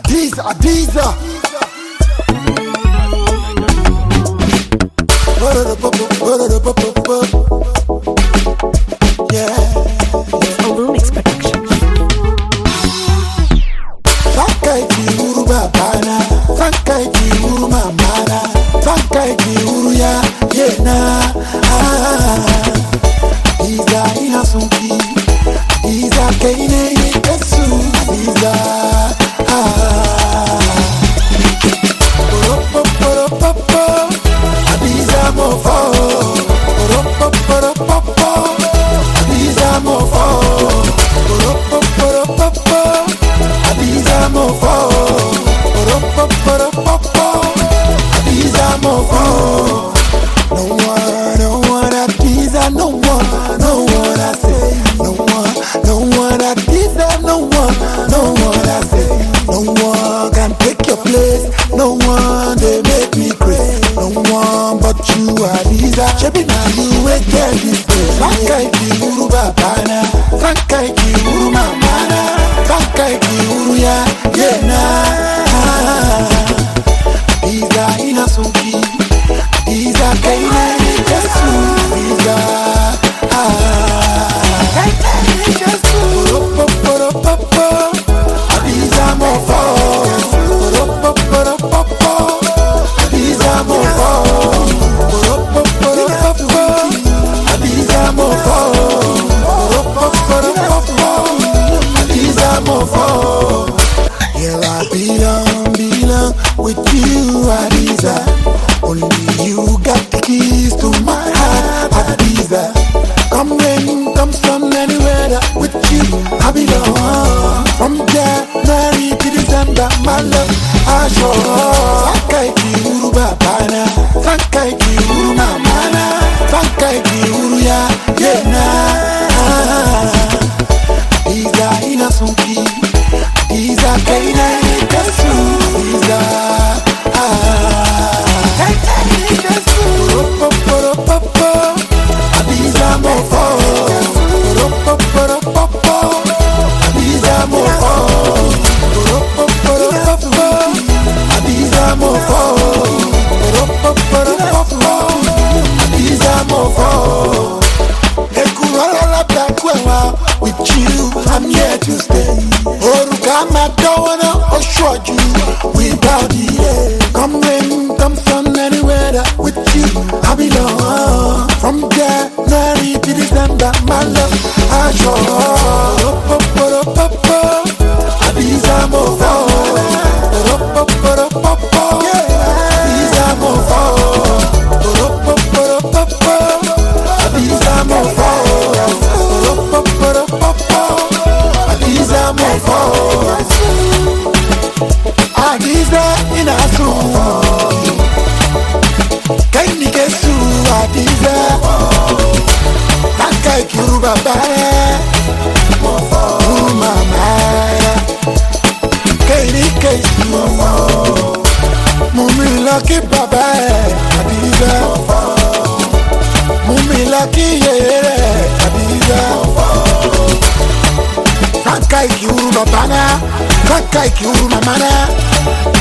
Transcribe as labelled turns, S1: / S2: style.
S1: Adiza. Yeah.
S2: Olumix Production.
S1: Sankai ki uru babana, sankai ki uru mamana, sankai ki uru ya yena. Adiza inasunki, Adiza kaine yesu, Adiza. Adiza mo fo, Adiza mo fo, Adiza mo fo, Adiza mo fo. No one Adiza, no one I say, no one Adiza, no one I say, no one can take your place, no one they make me crazy, no one but you Adiza. Shebi na you wey get this place. Sankai ki uru babana, sankai ki uru mamana, sankai ki uru ya yena. Adiza inasunki, Adiza kaine yesu, Adiza. Kaine yesu. Adiza mo fo, Adiza mo fo, Adiza mo fo, Adiza mo fo. Yeah, I belong with you, Adiza. Only you got the keys to my heart, Adiza. Come rain, come sun, anywhere that with you I belong. From January to December, my love, I show. Sankai ki uru babana, sankai ki uru mamana, sankai ki uru ya yena. Adiza inasunki, Adiza kaine yesu, Adiza. Kaine yesu. Adiza mo fo, Adiza mo fo, Adiza mo fo, Adiza mo fo. Ekurala bakwewa, with you I'm here to stay. Orukama don't wanna assure you without you. Come rain, come sun, anywhere that with you I belong. From January to December, my love, I show. Adiza mo fo, Adiza mo fo, Adiza mo fo, Adiza mo fo. Adiza inasu, kaini kesu Adiza. Sankai ki uru babana, uru mamana, kaini kesu. Mumi lucky baba Adiza, mumi lucky yere Adiza. Sankai ki uru babana, sankai ki uru mamana,